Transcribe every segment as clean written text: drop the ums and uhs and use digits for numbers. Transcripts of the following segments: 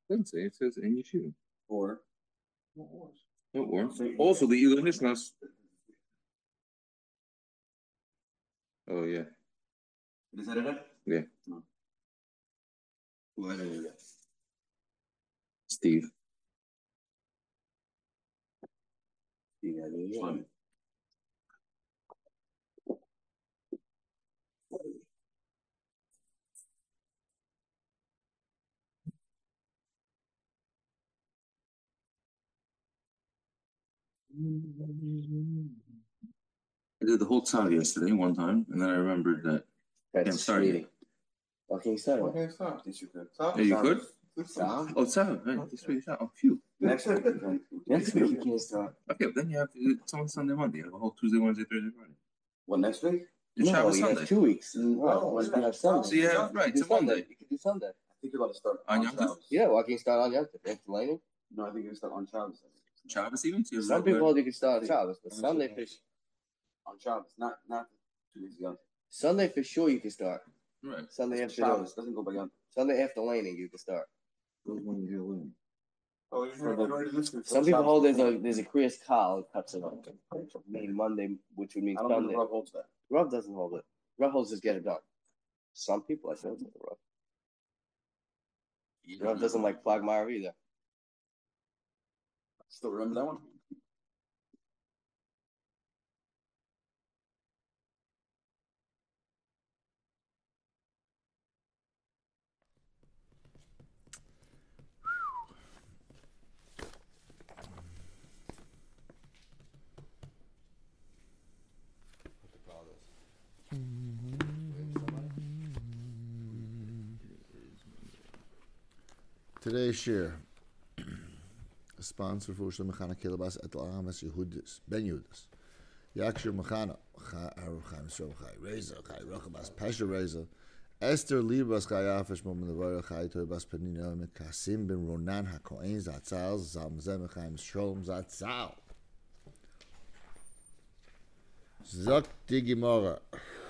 Doesn't say. It says in yeshiva. Or. No, or. Also, the Eagle Nishnas. Oh, yeah. Is that it? Yeah. No. Who edited it? Steve. Steve edited it. I did the whole time yesterday one time, and then I remembered that I can't start it. Okay, start. Okay, start. Yes, you could. Yeah, you could? Stop. Oh, Sam, right. This week, oh, phew. Next week you can't start. Okay, but then you have to, it's on Sunday, Monday. You have a whole Tuesday, Wednesday, Thursday, Friday. What, next week? It's Shabbos you Sunday. have 2 weeks. No, you have Sunday. So you have, right, it's a Monday. You can do Sunday. I think you're about to start on Yom Tov? Yeah, why can't you start on Yom Tov? Laning? No, I think you can start on Shabbos. Shabbos even? So some people hold you can start on Shabbos, but Sunday fish. On Shabbos, not 2 weeks ago. Sunday for sure you can start. Right. Sunday after Shabbos doesn't go by Yom. Sunday after laning you can start. Oh, some people hold there's a Kriyas Kal cuts it off. Mean Monday, which would mean Sunday. I don't know if Rav holds that. Rav doesn't hold it. Rav holds just get it done. Some people I think it's Rav. Rav doesn't like Plagmar either. Still remember that one? Today's share, a sponsor for Ushla Mechana Kilabas at Lahamas Yehudis, Ben Yehudis. Yakshir Mechana, Haruch Chaim Yisrael Chai Reza, Chai Rochabas Pesha Reza, Esther Libas Chai Afish Mom Levar Chai Toy Bas Penina Mekasim Ben Ronan HaKohen Zatzal Zamzem Chaim Sholom Zatzal. Zok Digimora.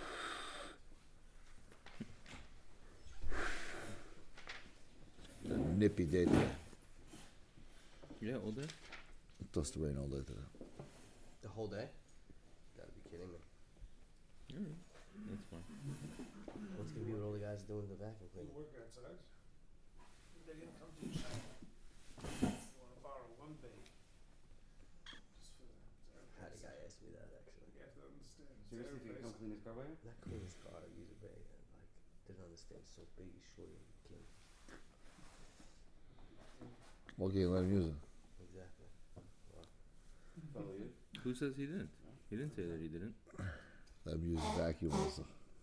Nippy day today. Yeah, all day. It does the rain all day today. The whole day? You gotta be kidding me. Yeah, that's fine. What's gonna be what all the guys doing the vacuum cleaning? Work outside. They didn't come to the shop. Want to borrow one bag. Just for that. Had a guy ask me that actually. You have to understand. Seriously, if you come clean his car by you? Not clean his car, use a bag. And like, didn't understand. So big, short, and clean. Okay, let him use it. Exactly. Who says he didn't? He didn't say that he didn't. Let him use the vacuum also.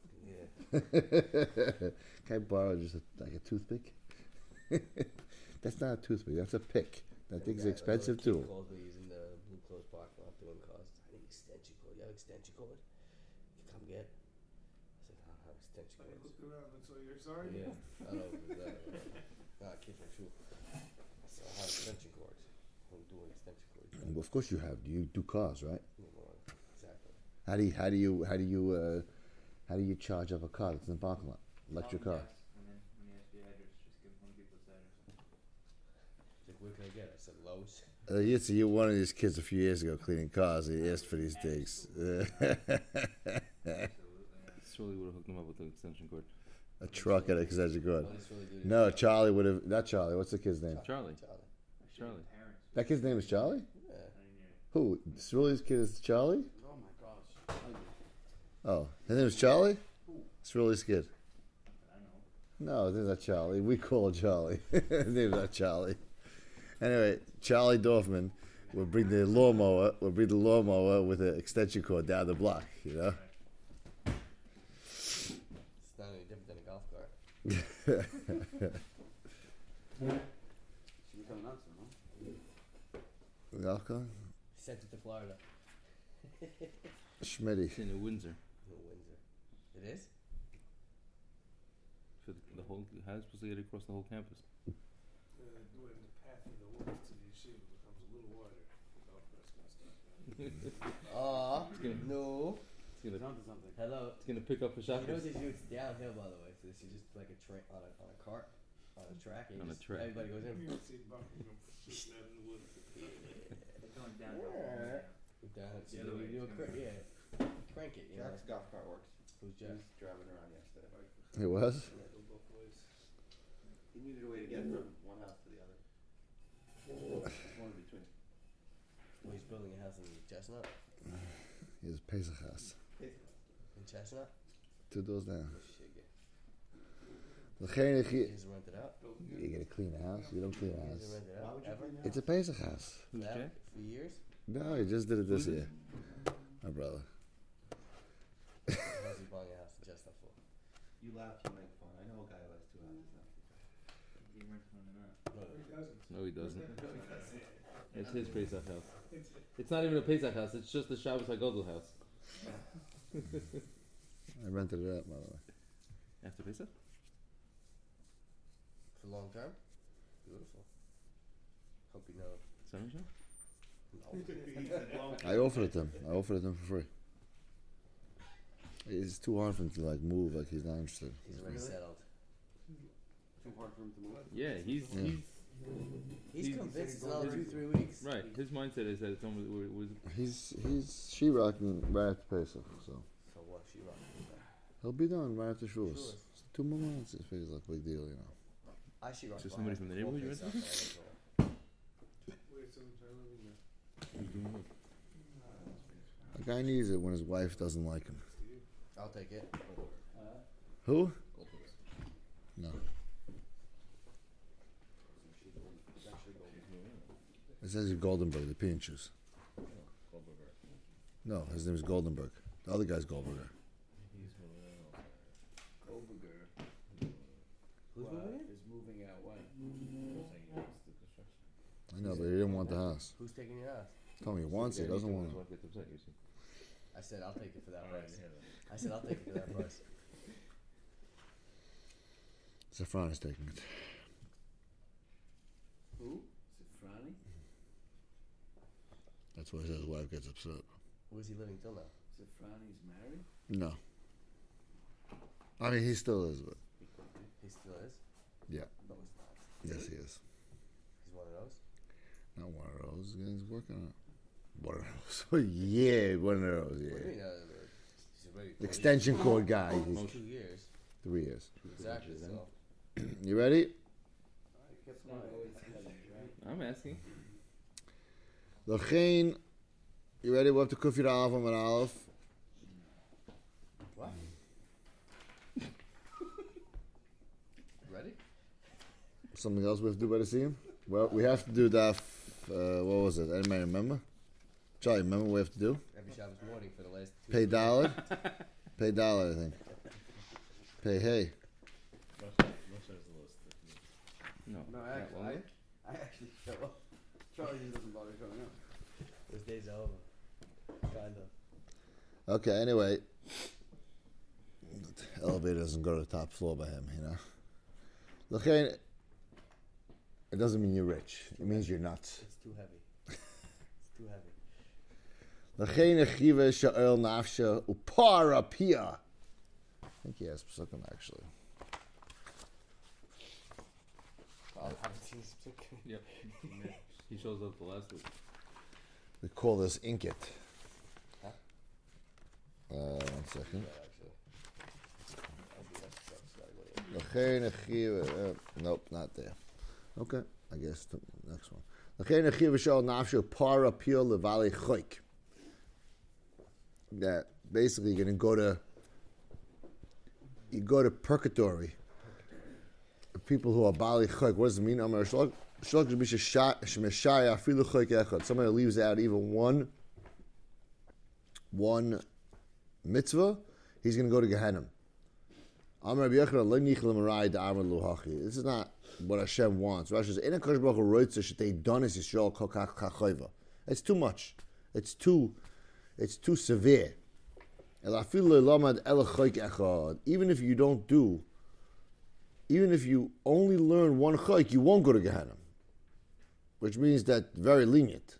Yeah. Can I borrow just like a toothpick? That's not a toothpick, that's a pick. That thing's expensive too. Called me using the Blue Clothes parking lot doing cars. I need extension cord. You have extension cord? You come get. I said, I don't have extension I cords. looked around and saw you're sorry. Yeah. I don't know if it was that. Nah, kid for sure. So I have extension cords. I'm doing extension cords. Well, of course you have. You do cars, right? Exactly. How do you charge up a car that's in the parking lot? Electric car. When you ask the address, just give Home Depot's address. Like, where can I get it? I said Lowe's. You're one of these kids a few years ago cleaning cars. He asked for these things. Absolutely, yeah. Surely would have hooked him up with an extension cord. A truck and an extension cord. What is really good? No, Charlie would have. Not Charlie. What's the kid's name? Charlie. Actually, the parents. That kid's name is Charlie? Yeah. I didn't hear it. Who? Cyril's kid is Charlie? Oh my gosh. Oh, his name is Charlie? Cyril's kid. I know. No, his name's not Charlie. We call him Charlie. His name's not Charlie. Anyway, Charlie Dorfman would bring the lawnmower with an extension cord down the block, you know? It's not any different than a golf cart. Should be coming out soon, huh? Golf cart? Sent it to Florida. Schmitty. It's in Windsor. No, Windsor. It is? For the whole, how is it supposed to get across the whole campus? When the path in the woods to the yeshiva becomes a little wider, the golf cart's gonna start. No. It's gonna, Something. Hello. it's gonna pick up a shot. You know what they do? It's downhill, by the way. So this is just like a train on a cart. On a track. On a track. Everybody goes in. You see Buckingham shooting out in the woods. They're going down. Down. The other way, You do it's a gonna be- crank it. You Jack's know. golf cart works. Who's He Jack? was driving around yesterday. It was? Go both ways. He needed a way to get from one house to the other. There's one in between. Well, he's building a house in Chestnut. He has Pesach house. In Chestnut. 2 doors down. Shiggy. L'chein He echi- doesn't rent it out. You gotta clean the house. You don't clean the He house. doesn't rent it out ever. It's a Pesach house. Who's Now, Jack? for years. No, he just did it this Who's year. My brother. How's he buying a house in Chestnut for? You laugh, you make fun. I know a guy who has 2 houses now. He rents one in that. He doesn't. No, he doesn't. It's his Pesach house. It's not even a Pesach house. It's just a Shabbos HaGodel house. I rented it out, by the way. After Pesach? For long term. Beautiful. Hope you know. Summer show? No. I offered it to him. I offered it to him for free. It's too hard for him to like move. Like he's not interested. He's already settled. Too hard for him to move. Yeah, he's He's He's- convinced it's another 2-3 weeks. right. His mindset is that it's almost was He's she-rocking right after Pesach, so So what? She rocking. he'll be done right after Shavuos. Shavuos. 2 more months. It feels like a big deal, you know. I she rock. So somebody from the neighborhood you went to? Wait, so I'm living there. A guy needs it when his wife doesn't like him. I'll take it. Who? No. It says he's Goldenberg, the Pinchers. No, his name is Goldenberg. The other guy's Goldberger. Who's moving in? Is moving out when? I know, but he didn't want the house. Who's taking your house? Tell me he wants it, he doesn't want it. Gets upset, you see. I said I'll take it for that price. I said I'll take it for that price. Safran is taking it. Who? Is it Franny? That's why he says his wife gets upset. Where's he living till now? Is it Franny's married? No. I mean, he still is, but He still is? yeah. No, he's not. Yes, he is. He's one of those? Not one of those. He's working on it. One of those. Yeah, one of those, What do you yeah. mean? He's already Extension cord guy. He's 2 years. 3 years. Exactly. So You ready? It's not always heavy, right? I'm asking. L'chein, you ready? We're up to Kufir Aleph and Aleph. what? Ready? Something else we have to do by the scene? Well, we have to do that. What was it? Anybody remember? Charlie, remember what we have to do? Every Shabbos morning for the last 2 Pay dollar. Pay dollar, I think. Pay hey. No. No, not actually, one. I actually show up. Charlie just doesn't bother showing up. Those days are over. Kind of. Okay, anyway. The elevator doesn't go to the top floor by him, you know. L'chein, it doesn't mean you're rich. It means you're nuts. It's too heavy. It's too heavy. L'chein echiva sha'el nafsha upara pia. I think he has psukim actually. I haven't seen this picture. Yep. He shows up the last week. We call this inkit. Huh? 1 second. Yeah, actually. I'll do that stuff right away. Nope, not there. Okay, I guess the next one. L'chein echiva sha'el nafsha upara pia levali choik. That basically you're gonna go to purgatory. People who are bali choik. What does it mean? Somebody leaves out even one mitzvah, he's going to go to Gehenna. This is not what Hashem wants. Rashi says, it's too much. It's too severe. Even if you only learn one chayk, you won't go to Gehenna, which means that very lenient.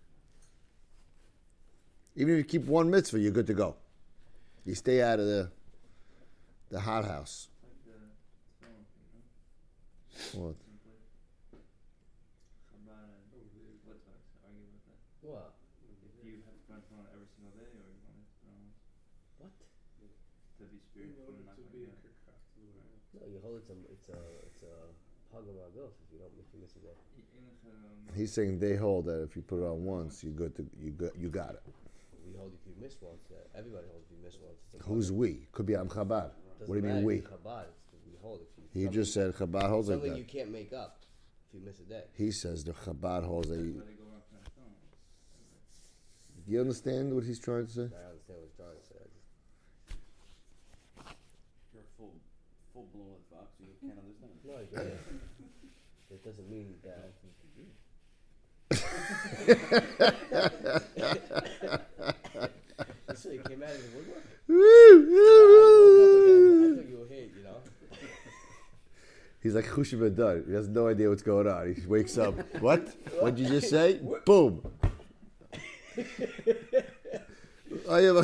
Even if you keep one mitzvah, you're good to go. You stay out of the hot house. What? What talks? Argue about that. What? If you have to put on tefillin every single day, or you want to put on once What? to be spirit In from order not to going be a to kirkaf to the world. No, you hold it's a hagam aguf if you miss a day. He's saying they hold that if you put it on once, you got it. We hold if you miss once. Everybody holds if you miss once. It's a Who's we? Could be Am Chabad. What do you mean we? Chabad. We hold if you. He just said Chabad holds like something that. you can't make up if you miss a day. He says the Chabad holds that. That's why they go around putting on tefillin. Do you understand what he's trying to say? I understand what he's trying to say. If you're full blown Orthodox, you can't understand. No, I get it. It doesn't mean that. So you came out of the woodwork? I thought you were hit, you know? He's like Chusha Bedar. He has no idea what's going on. He wakes up. What? What'd you just say? Boom. I have a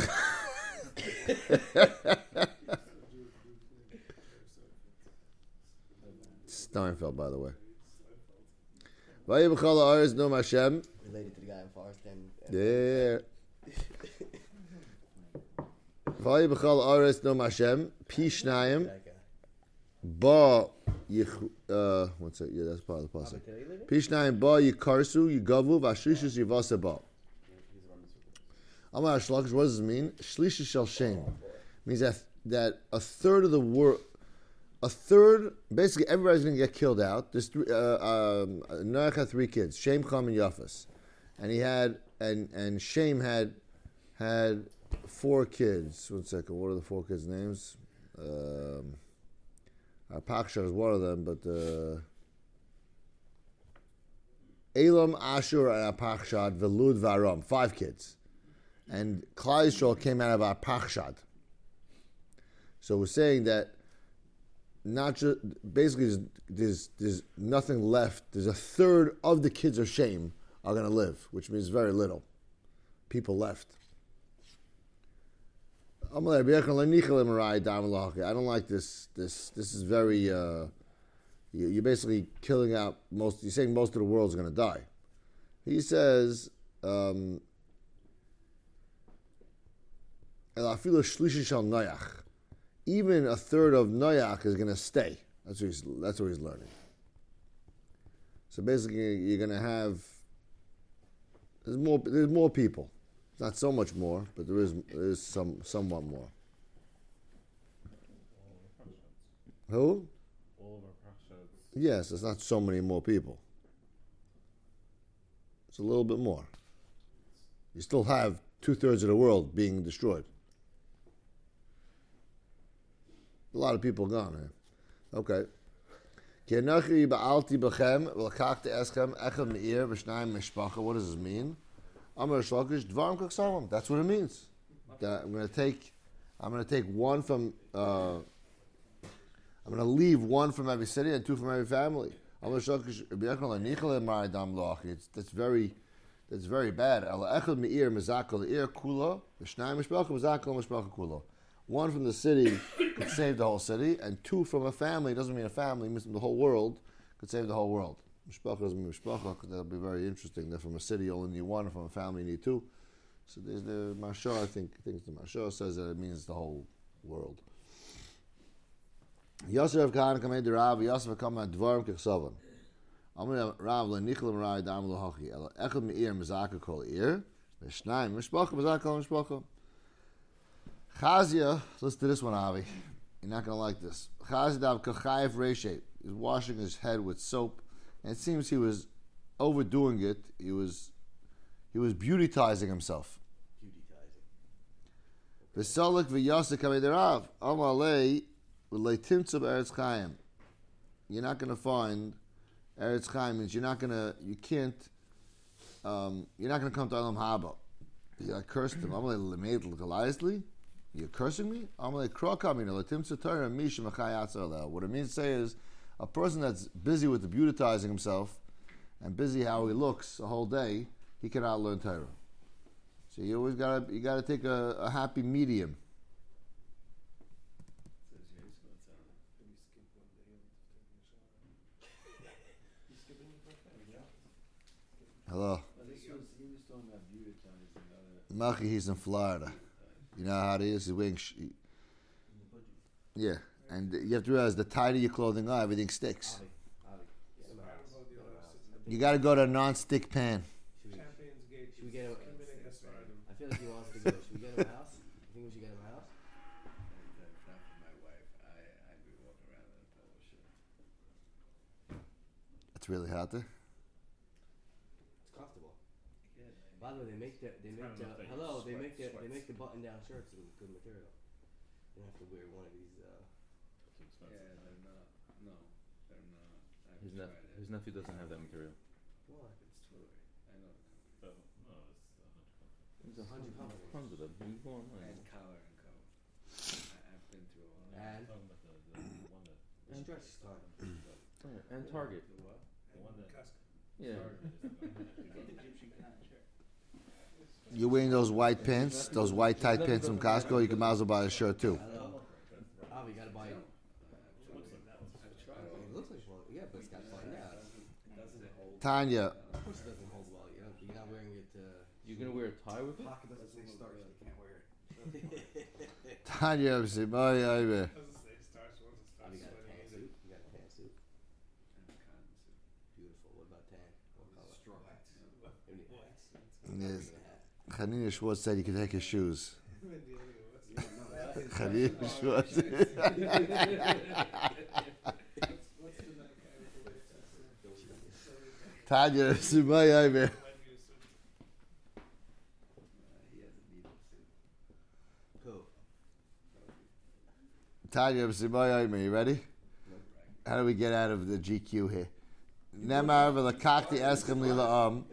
Steinfeld, by the way. Vayibachal ha'aretz nom Hashem. Related to the guy in Forest and Yeah. Vayibachal ha'aretz nom Hashem. Pi shnayim. that guy. Ba yich. What's that? Yeah, that's part of the pasuk. Pi shnayim ba yikarsu yigavu v'ashlishus yivase ba. Amar Shlakish, what does this mean? Shlisha shel shem means that a third of the world, basically everybody's going to get killed out. There's Noach had 3 kids, Shem, Cham, and Yafas, and he had and Shem had 4 kids. 1 second, what are the 4 kids' names? Arpachshad is one of them, but Elam, Ashur, and Arpachshad, Velud, Varam, 5 kids. And Klal Yisrael came out of Arpachshad. So we're saying that not just basically there's nothing left. There's a third of the kids of Shem are going to live, which means very little people left. I don't like this. This is very. You're basically killing out most. You're saying most of the world's going to die. He says. Even a third of Noach is going to stay. That's what he's learning. So basically, you're going to have there's more people. Not so much more, but there is somewhat more. Who? All of our Parshas. Yes, it's not so many more people. It's a little bit more. You still have 2/3 of the world being destroyed. A lot of people gone here. Okay. What does this mean? That's what it means. That I'm going to take one from. I'm going to leave one from every city and 2 from every family. That's very bad. One from the city could save the whole city, and 2 from a family, doesn't mean a family, means the whole world, could save the whole world. Mishpacha doesn't mean mishpacha, because that'll be very interesting. That from a city you only need 1, and from a family you need 2. So there's the Mashah, I think the Mashah says that it means the whole world. Yosef Khan came to Rav, Yosef come at Dvarim Kechsovan. Amr Rav le'nichel Rai dam lohachi. Elo echad me'ir mezaka kol ir, v'shnayim mishpacha mezaka kol mishpacha. Chazia, listen to this one, Avi. You're not going to like this. Chazia dav kachayev reshe. He's washing his head with soap, and it seems he was overdoing it. He was beautizing himself. V'solik v'yosek kamei derav. Amalei v'leitimtzu b'eretz chayim. You're not going to find Eretz Chaim means you're not going to come to Olam Haba. You cursed him. You're cursing me? What it means to say is a person that's busy with the beautizing himself and busy how he looks a whole day, he cannot learn Torah. So you always gotta take a happy medium. Hello. He was talking about beauty times and other. Machi, he's in Florida. You know how it is? He's wearing. Yeah, and you have to realize the tighter your clothing are, everything sticks. You got to go to a non-stick pan. Champions Gate. Should we get him? Committing a stardom. I feel like he wants to go. Should we get him a house? You think we should get him a house? If not for my wife, I'd be walking around in a polo shirt. It's really hot there. It's comfortable. Yeah, By the way, they make the know if they use they make the sweats. button down shirts with good material. You don't have to wear one of these. yeah, they're not. No, they're not. I've His, tried it. his nephew doesn't have that material. What? It's Twitter. I know. He's a 100 pounds. tons of them. You can go online. And Collar and Co. I've been through all that. And the stretch is time. And Target. The what? Yeah. Get the Egyptian cotton shirt. You're wearing those white pants, those white tight pants from Costco. You can might as well buy a shirt too. Hello. Oh, you gotta buy it. I've tried all It looks like one. Yeah, but it's got fun. Yeah. It doesn't hold. Tanya, Of course it doesn't hold well. You're not wearing it. You gonna wear a tie with it? Pocket doesn't say starch, you can't wear it. Tanya, Doesn't say starts once it starts You got a sweating. pantsuit. You got a pantsuit. And a cotton suit. Beautiful. What about tan? What color? Straw hats. Any hats? yes, Any hat? Hanina Schwartz said you could take his shoes. You don't know that. Hanina Schwartz. What's the night Tanya, Sumaya, He has a needle suit. Who? Tanya, Sumaya, you ready? How do we get out of the GQ here? Nemar v'lakachti eschem li la'am.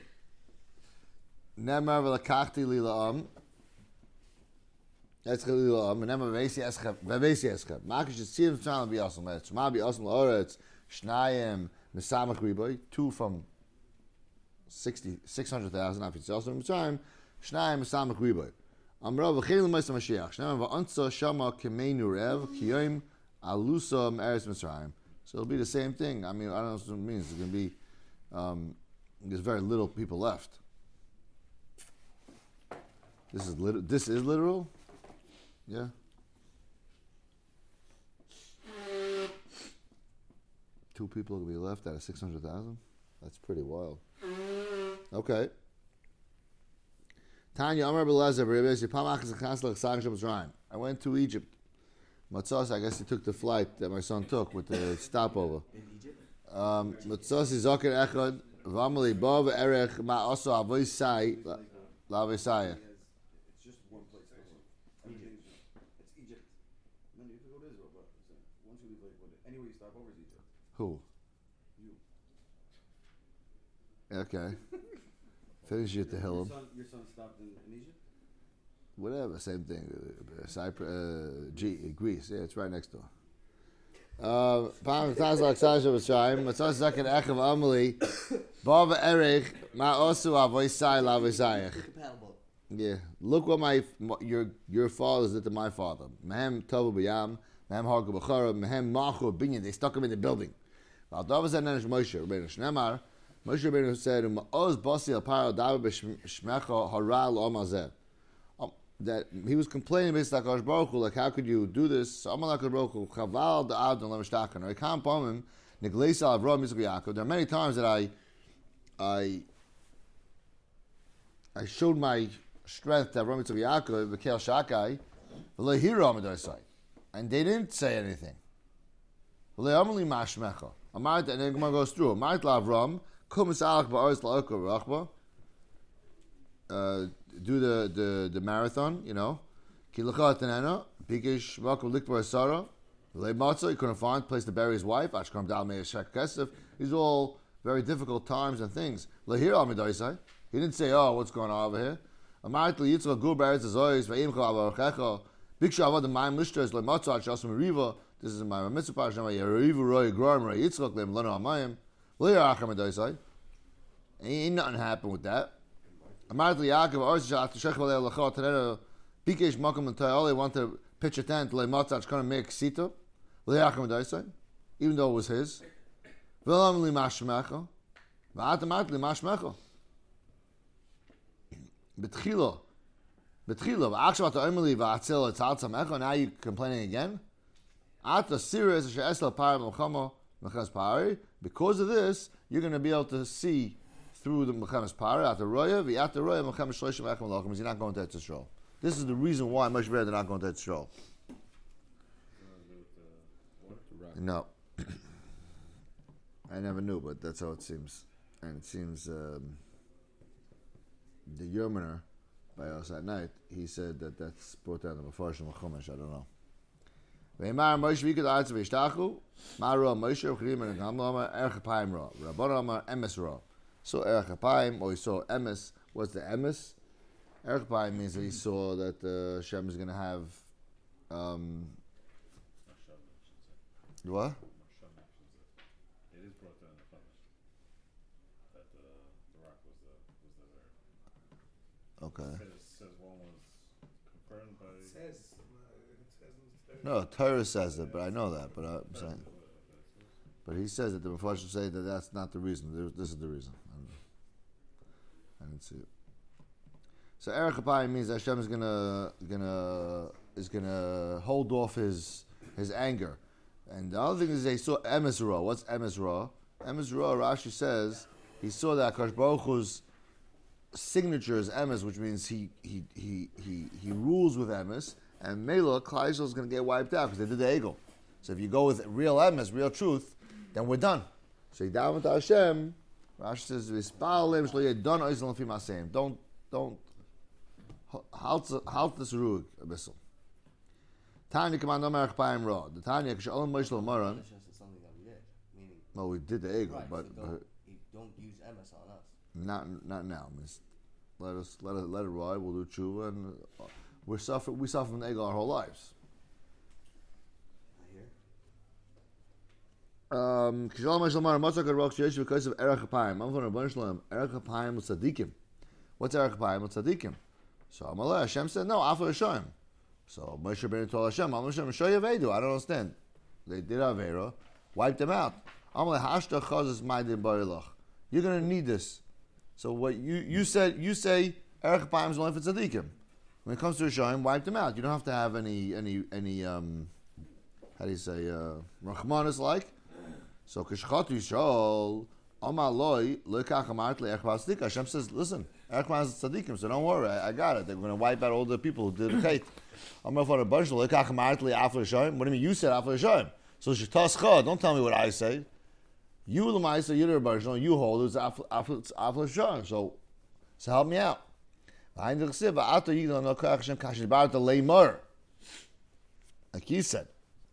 Nemar v'lakachti li la'am. Eschem li la'am. Nemar v'vesi eschem. Makish yitzir v'tzal b'yasam. Tzma b'yasam la'oretz. Shnayim nesamach riboy. 2 from 600,000. After Yitzal Mitzrayim. Shnayim nesamach riboy. Amra v'chein l'mois Mashiach. Nemar v'antza shama kemeinu rev. Kiyoim alusa m'eretz Mitzrayim. So it'll be the same thing. I mean, I don't know what it means. It's going to be, there's very little people left. This is literal? Yeah. Two people will be left out of 600,000? That's pretty wild. Okay. Tanya Amar Belezer, I went to Egypt. Matzos, I guess he took the flight that my son took with the stopover. In Egypt? Matzos is Zakir Echad, Vamali Bav Erech Ma'aso Avoisai Lavesaya. It's just one place. Everything's it's Egypt. And then you can go to Israel, but once you leave, anywhere you stop over is Egypt. Who? You. Okay. Finish you at the Hillam. Your son stopped in Egypt? Whatever, same thing. Cyprus, Greece, yeah, it's right next door. Matzos Zakir Echad Vamali Bav Erech Ma'aso Avoisai Lavesaya. Incompatible. Yeah, look what your fathers did to my father. Mehem Tovu B'Yam, Mehem Harku B'Chara, Mehem Machu Binyan. They stuck him in the building. V'Adav said Nenesh Moshe Rabbeinu Shnemar. Moshe Rabbeinu said, "Ma'oz Basi Al Paro Davar B'Shmecha Hara L'Omazeh." That he was complaining basically like Baruch Hu, like how could you do this? So Amalek Baruch Hu Chaval Da'ad and Lemishtakan. I can't bomb him. Negleis Al Avraham Yitzchak Yaakov. There are many times that I showed my strength to Avraham Yitzchak Yaakov, Bekel Shakai, v'lo hiro Amadosai, and they didn't say anything. V'lo Amali Mashmecha. Amart, and then Gemara goes through. Amart LaAvram, Kum Misalach Ba'aretz LaOkar Rachba. Do the marathon, you know. Kilacha Tanena, Bigish Makom Likbar Sarah, Le Matzah, he couldn't find a place to bury his wife, Ashkram Dal Meir Shek Kesef. These are all very difficult times and things. Lahir Amidaisai, he didn't say, oh, what's going on over here? Amart Yitzchak Gur Beretz Azois, Va'imcha Avarechecha, Biksha Avad the Mayim Lishtres, Le Matzah, Shasum Riva. This is my mitzvah parasha. Yerivu Roy Grom Roy Yitzchak Lem Lano Amayim. Lahir Achamidaisai. Ain't nothing happened with that. Amart Yaakov Arzach to Shech Valei Lachot Tanena Bikesh Makom and all they want to pitch a tent Le Matzah Shkana make Sita. Lahir Achamidaisai. Even though it was his. V'lam Li Mashmecha. V'atamat Li Mashmecha. Betchila. V'achshav ata omeli v'atzil etzal tzamecha. Now you complaining again? Ata siris asher esel pari b'mchama mechanas pari. Because of this, you're going to be able to see through the mechanas pari. Ata roya v'ata roya mechanas shloshim echem malachim. You're not going to Eretz Yisrael. This is the reason why much better they're not going to Eretz Yisrael. No. I never knew, but that's how it seems. And it seems the Yerminer by us at night, he said that that's brought down the Mefarshim Chumash. I don't know. Ve'imar Moshe v'ikad aretz v'yishtachu ma'ro Moshe v'chirim and Gamla Erech Apayim ra Rabbana Amar Emes ra. So Erech Apayim, or he saw Emes. What's the Emes? Erech Apayim means that he saw that Hashem is going to have what? It is brought down the Chumash that the rock was the Okay. It says one was confirmed by. It says No, Torah says it, but I know that. But I'm saying, but he says that the Mefarshim say that that's not the reason. This is the reason. I didn't see it. So Erech Apayim means that Hashem is gonna hold off his anger. And the other thing is they saw Emes Ra. What's Emes Ra? Emes Ra, Rashi says he saw that Akash Baruch Hu's signature is Emes, which means he rules with Emes, and Mela Klal Yisrael is going to get wiped out because they did the Egel. So if you go with real Emes, real truth, then we're done. So you down with Hashem. Rashi says V'ispalim shlo yedon oizel l'fi maseim. Don't halt this rug abyssal. Tanya command Omer Achpaim Ra. The Tanya Kshalom Moshe L'Maran. It's just something that we did, meaning. Well, we did the Egel, Right, but so don't use MS on us. not now. Miss. Let it ride. We'll do tshuva, and we suffer from the Egel our whole lives. I Kshalom Moshe L'Maran. Motzak Roch Sheyesh because of Erech Apayim. I'm from Rabban Shalom. Erech Apayim with Tzadikim. What's Erech Apayim with Tzadikim? So Amalei Hashem said no. After Hashem. So Moshe Rabbeinu told Hashem, Hashem, show you Avedu. I don't understand. They did Avera, wiped them out. Amalei Hashta Chazes Maidin Barilach. You're going to need this. So what you say Erech Apayim is only for Tzadikim. When it comes to Hashem, wipe them out. You don't have to have any how do you say Rachmanis like. So Kishchatu Yisrael Amaloi Lekach Amart LeErech Tzadikim. Hashem says, listen, Erech Apayim is Tzadikim, so don't worry, I got it. They're going to wipe out all the people who did the Chait. What do you mean you said Afar Hashem? So Shitascha, don't tell me what I say. You Lamaisa, you're the Rabban, you hold it's Afar Hashem. So help me out. Like he said.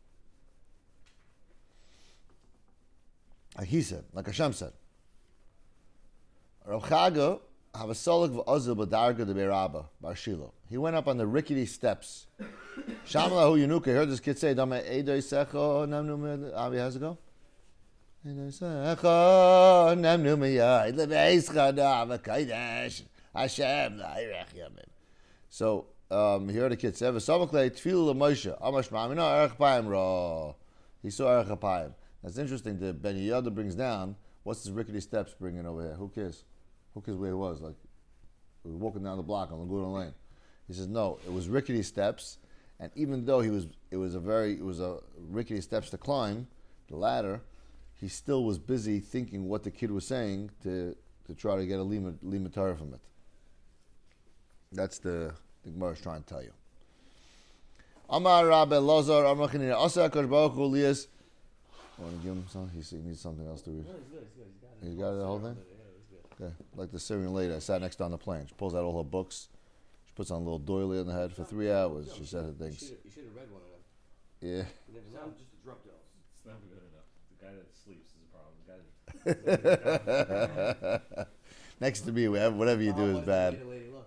Like Hashem said. Rav Chaga have a solik v'ozil b'darga de Beiraba bar Shilo. He went up on the rickety steps. Shamalahu Yenuka heard this kid say, "Dama Eidoi Secho Namnu Avi has to go." Eidoi Secho Namnu Miyai LeBeischa Da'ava Kaidesh Hashem La'irech Yamim. So he heard the kid say, "V'samoklei Tfilu LeMoshe Amash Ma'amino Erech Apayim Ra." He saw Erech Apayim. That's interesting. The Ben Yehuda brings down. What's his rickety steps bringing over here? Who cares? Who cares where he was? Like, he was walking down the block on Laguna Lane. He says, no, it was rickety steps, and even though it was a rickety steps to climb, the ladder, he still was busy thinking what the kid was saying to try to get a lima Torah from it. That's the Gemara is trying to tell you. Amar Rabbi Lazar, Amar Chanina, Asa Akash Baruch Hu Lias. I want to give him something. He needs something else to read. No, he's good. You got it, the whole thing? Okay. Like the Syrian lady, I sat next to her on the plane. She pulls out all her books. She puts on a little doily on the head for 3 hours. She said her things. You should have read one of them. Yeah. You never know. Sounds just a drug deal. It's never good enough. The guy that sleeps is a problem. The guy that Next to me, whatever you do is bad. Lady look.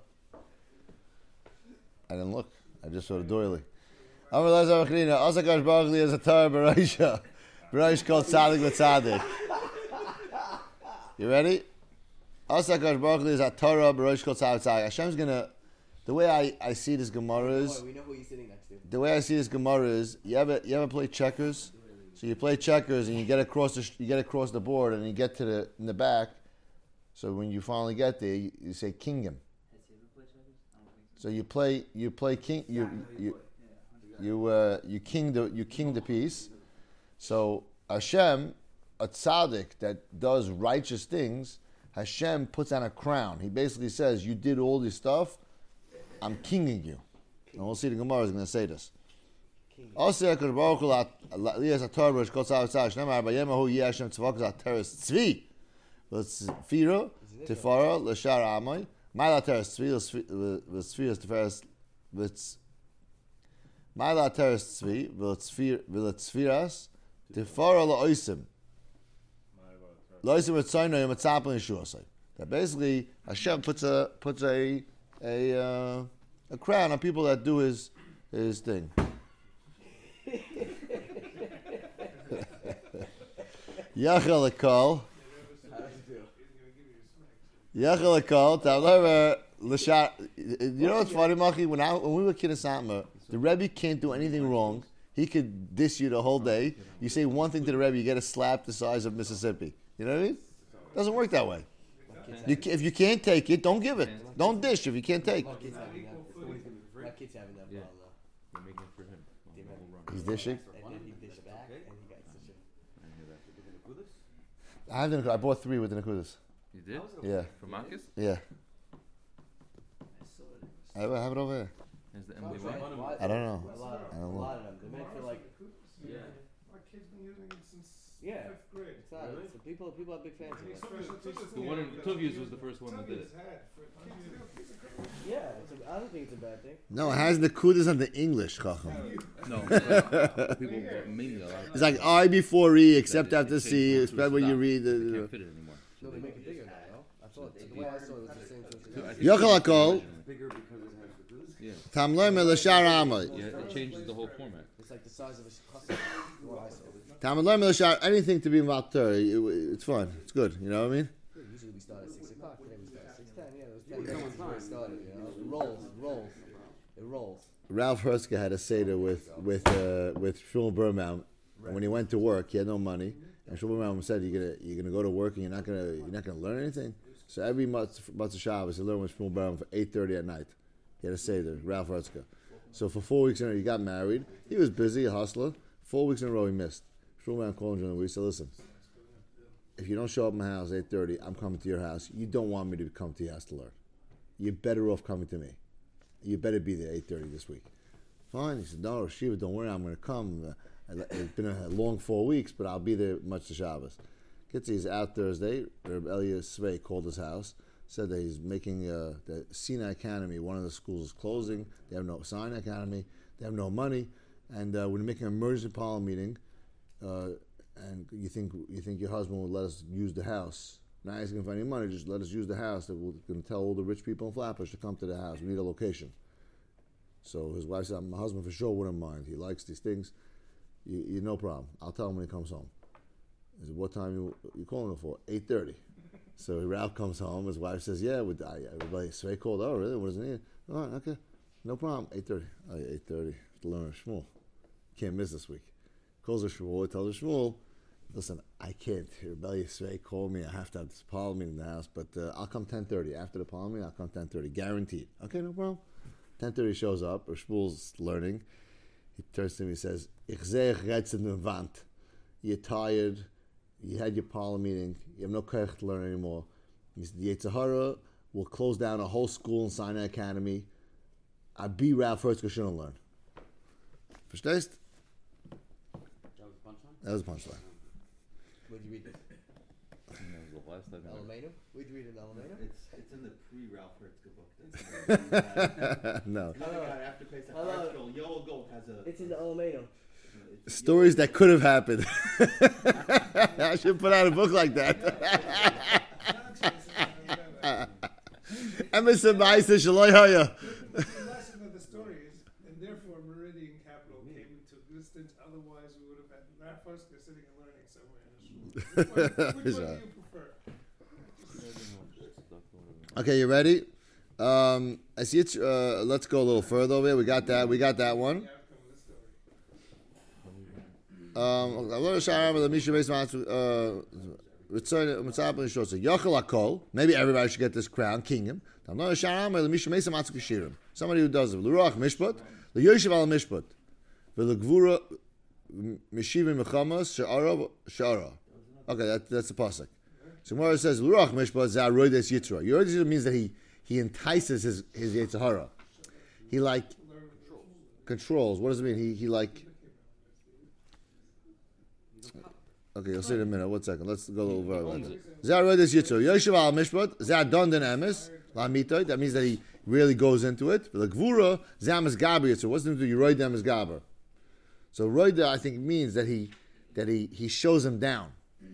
I didn't look. I just saw the doily. Amar Lazar Achrina, Asakash Baruch Li as a Torah Baraisha. Baraish called Tzadik L'Tzadik. You ready? Asakash Baruch Li is a Torah Baraish called Tzadik L'Tzadik. Hashem's gonna. The way I see this Gemara is. We know who he's sitting next to. The way I see this Gemara is, you ever play checkers? So you play checkers and you get across the board and you get to in the back. So when you finally get there, you say Kingdom. Has he ever played So you play king. You king the piece. So Hashem, a tzaddik that does righteous things, Hashem puts on a crown. He basically says, "You did all this stuff. I'm kinging you." And we'll see the Gemara is going to say this. Tifara l'shar amay, ma'la teres tzvi v'tzfiras teferes ma'la teres tzvi v'tzfiras tifara la'oisim la'oisim v'tzoyno yom atzapel yeshuasay. That basically Hashem puts a crown on people that do his thing. Yachal lekol. Yachal lekol. You know what's funny, Machi? When we were kids in Satmar, the Rebbe can't do anything wrong. He could diss you the whole day. You say one thing to the Rebbe, you get a slap the size of Mississippi. You know what I mean? It doesn't work that way. If you can't take it, don't give it. Don't dish if you can't take. My kid's having that problem, though. You're making it for him. He's dishing. And then he dished back, and he got such a... I bought 3 with the Nakudas. You did? Yeah. For Marcus? Yeah. I have it over here. Is the MD1? I don't know. A lot of them. They're meant for like... Yeah. My kid's been using it since 5th grade. It's not, so people are big fans of it. The one in Tuvius was the first one that did it. Yeah, I don't think it's a bad thing. No, it has Nakudas on the English, Chacham. No, people mainly a lot. It's like I before E, except after C, except when you read They the... can't fit it anymore. No, they make it bigger now, no? I thought, the way I saw it was the same thing. Yachal hakol, Bigger because it has the glue. Yeah. tamloy me l'shar amay. Yeah, it changes the whole format. It's like the size of a chassid. What I saw. Tamloy me l'shar, anything to be matter, it's fun. It's good, you know what I mean? Usually we start at 6 o'clock. Today we start at 6:10. Yeah, those 10 minutes before we started, you know? It rolls. Ralph Herska had a seder with Shmuel Birnbaum. When he went to work, he had no money, and Shmuel Birnbaum said, "You're gonna go to work and you're not gonna learn anything." So every Matzah Shabbos, he learned with Shmuel Birnbaum for 8:30 at night. He had a seder, Ralph Herska. So for 4 weeks in a row, he got married. He was busy, a hustler. 4 weeks in a row, he missed. Shmuel Birnbaum called him during the week. He said, "Listen, if you don't show up at my house at 8:30, I'm coming to your house. You don't want me to come to your house to learn. You're better off coming to me. You better be there 8:30 this week." Fine. He said, "No, Shiva, don't worry. I'm going to come. It's been a long 4 weeks, but I'll be there much to Shabbos." He's out Thursday. Reb Elia Svei called his house, said that he's making the Sinai Academy. One of the schools is closing. They have no Sinai Academy. They have no money, and we're making an emergency parliament meeting. And you think your husband will let us use the house? Now he's going to find any money. Just let us use the house. We're going to tell all the rich people in Flatbush to come to the house. We need a location. So his wife said, "My husband for sure wouldn't mind. He likes these things. You no problem. I'll tell him when he comes home." He said, "What time you calling him for?" 8:30. So Ralph comes home. His wife says, "Yeah, everybody." Svei called. "Oh, really? What does he need?" "All right, okay, no problem." 8:30. 8:30 to learn Shmuel. Can't miss this week. Calls her Shmuel. Tells her Shmuel, "Listen, I can't. Rebellia Svei called me. I have to have this parliament in the house, but I'll come 10:30. After the parliament, I'll come 10:30. Guaranteed." "Okay, no problem." 10:30 shows up. Shmuel's learning. He turns to him. He says, "Ich sehe retzen den Wand. You're tired. You had your parliament meeting. You have no koach to learn anymore." He said, "The Yetzer Hara will close down a whole school in Sinai Academy. I be Ralph Hertzker shouldn't learn." Verstehst? That was a punchline. Where'd you read this? That was the last time. Alameda? Where'd you read it, Alameda? It's in the pre-Ralph Hertzka book. No. After Pesach, Yellow Goat has a... It's in the Alameda. Stories that could have happened. I should put out a book like that. Emerson Meister Shaloi Haya. The lesson of the story is, and therefore Meridian Capital came into existence. Otherwise, we would have had Ralph Hertzka sitting and learning somewhere in the school. Which one do you prefer? Okay, you ready? I see it's, let's go a little further over here. We got that one. Maybe everybody should get this crown, kingdom. Somebody who does it. L'ruach mishpat, l'yoshev al mishpat, v'legvura mishivim mechamas she'ara. Okay, that's the pasuk. So Gemara says l'ruach mishpat za'aroides yitzra. Aroides yitzra means that he entices his Yetzer Hara. He like controls. What does it mean? He like. Okay, you'll see it in a minute. 1 second. Let's go a little further. Za'aroides yitzra. Yoshev al mishpat za'adon den emes la'mitoi. That means that he really goes into it. The gvura za'amas gaber yitzra. What's the name of Yeroid emes gaber? So roida I think means that he shows him down.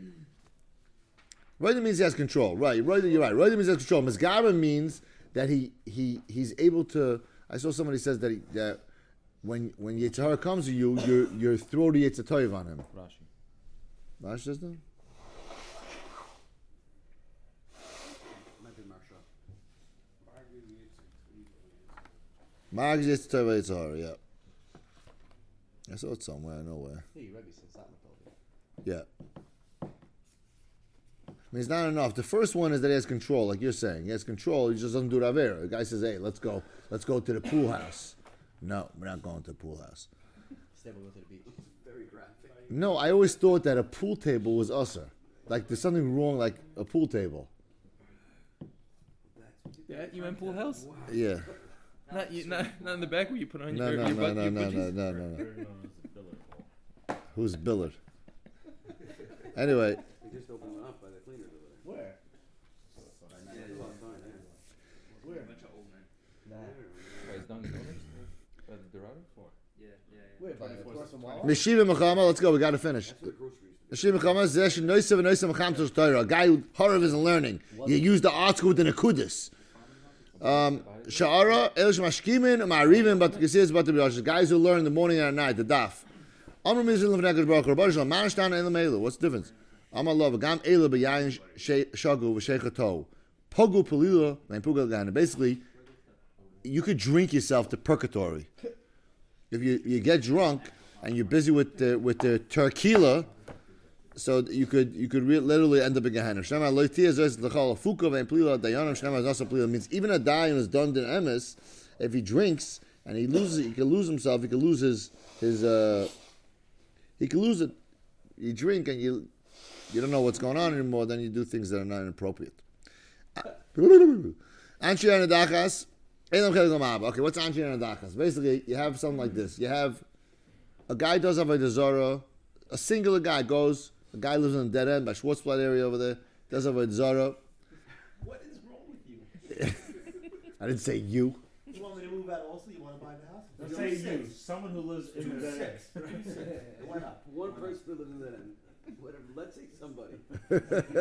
Roida means he has control. Right. Roida, you're right. Roida means he has control. Misgaber means that he's able to. I saw somebody says that when Yetzer Hara comes to you, you're throw the Yetzer Tov on him. Rashi says that? Might be Marsha. Mag Yetzer Tov Yetzer Hara, yeah. I saw it somewhere, I know where. Yeah. I mean, it's not enough. The first one is that he has control, like you're saying. He has control, he just doesn't do Ravera. The guy says, hey, let's go to the pool house. No, we're not going to the pool house. Instead we'll go to the beach. Very graphic. No, I always thought that a pool table was usher. Like there's something wrong like a pool table. Yeah, you meant pool house? Yeah. Not in the back where you put on No. your butties? Who's Billard? Anyway. They just opened one up by the cleaners over there. Where? Where? A bunch of old men. By his Dunkin' Donuts? By the Dorado? Yeah. Where? By across from Walmart? Meshiva Mechama, let's go, we gotta finish. That's where the groceries. Meshiva Mechama, Zesh Noisav and Noisav Mecham Tos Torah. A guy who Harav isn't learning. You use the article with the Nekudis. Sha'ara, Elish Mashkimin, Ma'arivim, but Gesir's about to be guys who learn in the morning and at night, the daf. Amr Mizil Lefnekes Baruch Hu, Baruch Hu, Manashtan and Elu. What's the difference? Amar Love, Gam Elu B'Yayin Shagu V'Shechato. Pogu Pelila, and Pugal Gana. Basically, you could drink yourself to purgatory. If you get drunk and you're busy with the tequila, so you could literally end up in Gehenna. Shema loitia zes l'chal fuka and plila dayanim shema zasa plila means even a dayan is done in emes. If he drinks and he loses, he can lose himself. He can lose his he can lose it. You drink and you don't know what's going on anymore. Then you do things that are not inappropriate. Anshi anadachas. Okay, what's anshi anadachas? Basically, you have something like this. You have a guy does have a zara. A singular guy goes. A guy lives in a dead end by Schwartzblatt area over there. Does have a zara. What is wrong with you? I didn't say you. You want me to move out also? You want to buy the house? Don't say you. Someone who lives in the dead end. Why not? One person who lives in that end. Whatever. Let's say somebody. 2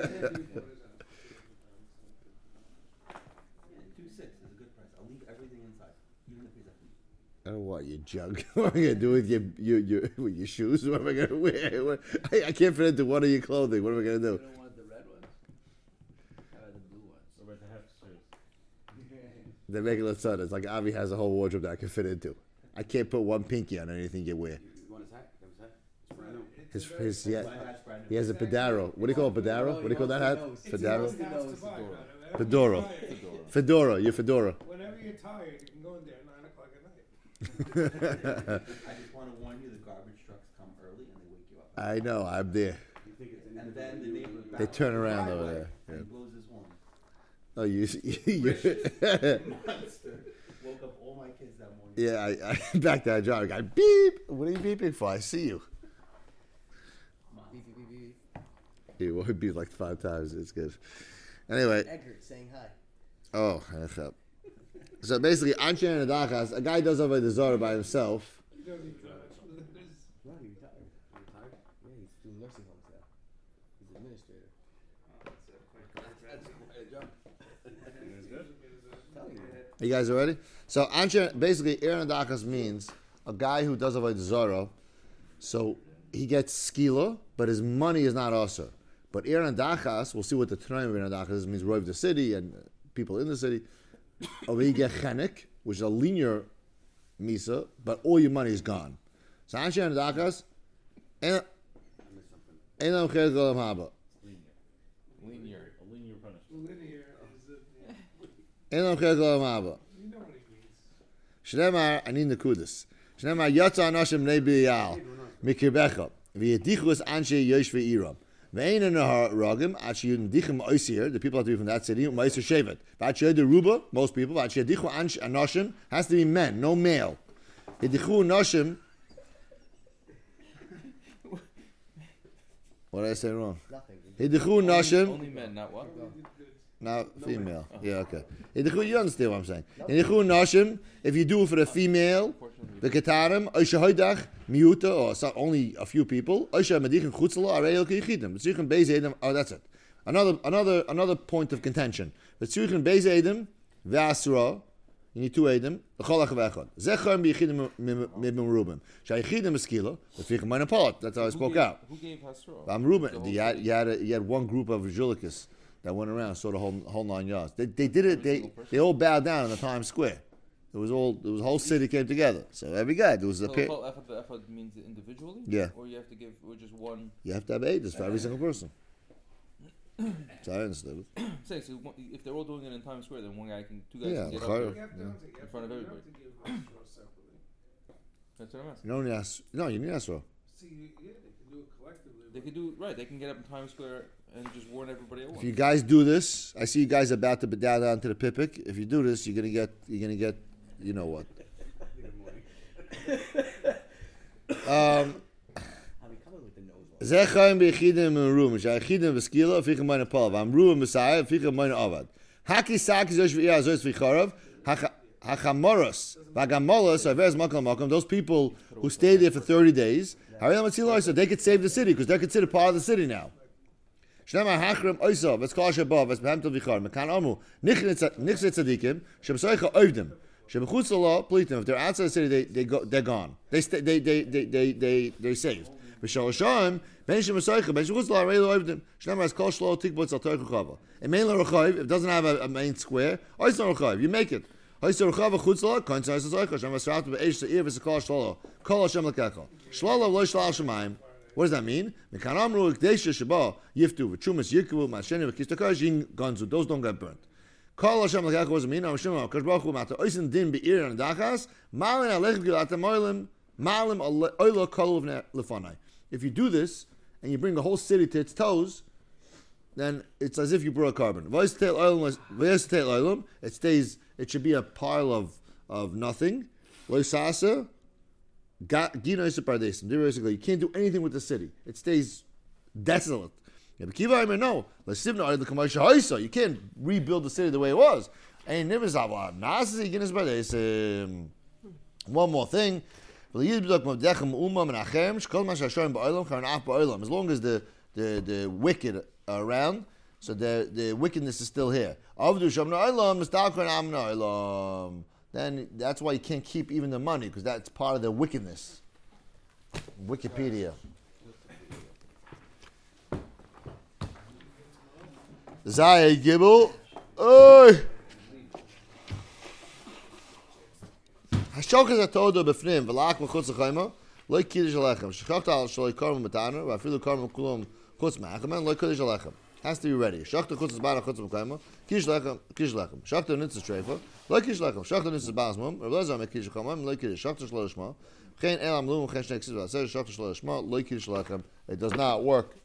cents is a good price. I'll leave everything inside, even the pizza. I don't know what your jug. What am I gonna do with your shoes? What am I gonna wear? I can't fit into one of your clothing. What am I gonna do? I don't want the red ones. How about the blue ones? What about the half shoes? The regular son. It's like Avi has a whole wardrobe that I can fit into. I can't put one pinky on anything you wear. You want his hat? His hat? It's brand new. He has a Pedaro. What do you call a Pedaro? What do you call that hat? Fedaro? Fedora. Your fedora. Whenever you're tired, you can go in there at 9 o'clock at night. I just want to warn you, the garbage trucks come early and they wake you up. I know. I'm there. And then the neighbor They turn around over there. and Yeah. he blows his horn. Oh, you. Monster. Woke up all my kids that morning. Yeah, I back that job. Guy, beep. What are you beeping for? I see you. Beep, beep, beep, beep. He would beep like 5 times. It's good. Anyway. Eckert saying hi. Oh, so basically, Anshe and Adachas, a guy does have a Zara by himself. You don't even know what it is. No, he retired. Retired? Yeah, he's doing nursing homes now. He's an administrator. That's quite a jump. Telling you. Are you guys ready? So Anshe, basically, Aaron Adachas means a guy who does have a Zara. So he gets skila, but his money is not also. But Aaron Adachas, we'll see what the Tanaim of Aaron Adachas means, Rov the city and people in the city. Over you get chenek, which is a linear misa, but all your money is gone. So Anshe and Adachas, Enam Cherek Olam Haba. A linear punishment. Linear is Enam Cherek Olam Haba. you know what he means. Shnemar, I need Nakudas. Shnemar, Yatza Anashim Nei B'Yal, Mikirbecha, V'yedichus Anshe Yosh V'Iram. Ve'ein in Ragim, Achi Yudichem Oisir, the people have to be from that city, Meiser Shevet. V'Achi Yodu Ruba, most people, V'Achi Yedichu Anashim, has to be men, no male. Yedichu Anashim, what did I say wrong? Nothing. Hidichu Nashim. Only men, not what? Not female. Yeah, okay. Hidichu, you understand what I'm saying. Hidichu Nashim, if you do it for the female, the Katarim, Oisha Hoidach, Miuta, or only a few people, Oisha Medichin Chutzala, Arayel Kichidim. Tzurichin Beis Edom, oh, that's it. Another point of contention. Tzurichin Beis Edom, Ve'asra, you need two Edom, L'cholach V'echad. Zechar B'yichidim Mibim Rubim. Shayichidim Eskila, L'fichem Meinapolot. That's how I spoke out. Who gave Hasra? I'm Reuben. You had one group of Julicus that went around, saw the whole 9 yards. They did it. They all bowed down in the Times Square. There was a whole city came together. So every guy there was a pair. So Echad means individually. Yeah. Or you have to give just one. You have to have aid for every single person. So I understood it. Say so if they're all doing it in Times Square, then two guys Yeah, can get up Chayr. there in front of everybody. That's what I'm asking. You don't need ask. No, you need Asra. See, yeah, they can do it collectively. They could do right. They can get up in Times Square and just warn everybody at once. If you guys do this, I see you guys about to be down to the Pipik. If you do this, you're gonna get, you know what. Zechayim b'yichidim merum, shayichidim v'skila, fichem meine palv. Amru v'mesayah, fichem meine avad. Haki sakis yosh v'iyah zois v'charav. Hachamoros, v'agamolos, avers makam makam. Those people who stay there for 30 days, harayim atziloi, so they could save the city because they're considered part of the city now. Shnema hachrim oisav, v'skal shabav, v'sbehemtel v'char. Mekan amu nichse tzadikim, shemsoicha oivdim. Shemechutz Allah, plitim. If they're outside the city, they're gone. They're saved. V'shalasham, ben shemsoicha, ben shemechutz Allah, reilu oivdim. Shnema has kol shlo tikbot al torchu chava. It main l'rochav, if it doesn't have a main square, oisna rochav, you make it. Oisna rochav chutz Allah, koin tzai tzai tzai, shem asrat b'eish se'ir v'sekol shlolo. Kol Hashem l'kecha. Shlolo v'lo shlal shemayim. What does that mean? Mekan amru k'deisha sheba yiftu v'chumas yirkivu ma'asheni v'kistakash yin ganzu. Those don't get burnt. Kol Hashem l'kecha, what does it mean? Hashem l'kecha baruch hu ma'ata oisin din be'ir and dachas ma'alin aleich gilata moilim ma'alim oilo kol l'fanai. If you do this and you bring the whole city to its toes, then it's as if you brought a carbon. It stays. It should be a pile of nothing. You can't do anything with the city. It stays desolate. No, you can't rebuild the city the way it was. One more thing. As long as the wicked are around, so the wickedness is still here. Then that's why you can't keep even the money, because that's part of the wickedness. Wikipedia. Zay Gibel. Oi! Hashokas atodo b'fnim v'lak m'chutz l'chayma loy kiddush alechem shechachta al shaloi karma matana v'afilu karma kulom chutz ma'achaman loy kiddush alechem has to be ready. Shachta chutz zbana chutz m'chayma kiddush lechem shachta nitzah treifa loy kiddush lechem shachta nitzah basmum Rav Lezer make kiddush chamam loy kiddush shachta shlo lishma chen elam lum chen shnei ksiv v'aser shachta shlo lishma loy kiddush lechem. It does not work